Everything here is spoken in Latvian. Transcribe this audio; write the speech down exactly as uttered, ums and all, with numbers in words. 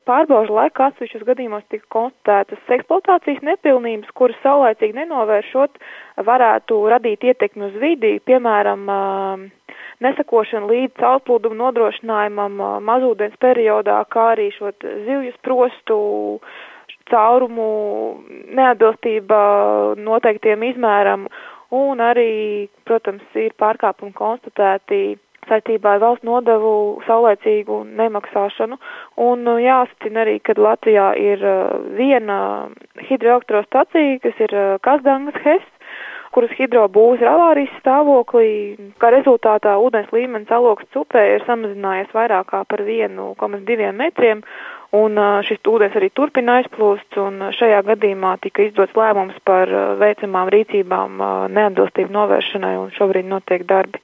Pārbaužu laikā atsevišķos gadījumos tika konstatētas eksploatācijas nepilnības, kuras saulaicīgi nenovēršot varētu radīt ietekmi uz vidi, piemēram, nesakošana līdz caurplūdumu nodrošinājumam mazūdens periodā, kā arī šo zivju sprostu caurumu neatbilstība noteiktiem izmēram, un arī, protams, ir pārkāpumi konstatēti saistībā ar valsts nodevu saulaicīgu nemaksāšanu. Un jāsacina arī, ka Latvijā ir viena hidroelektrostacija, kas ir Kazdangas H E S, kuras hidrobūvs ir avārijas stāvoklī, kā rezultātā ūdens līmenis Alokstes upē ir samazinājies vairāk kā par vienu komats diviem metriem, un šis ūdens arī turpina aizplūst, un šajā gadījumā tika izdots lēmums par veicamām rīcībām neatbilstību novēršanai, un šobrīd notiek darbi.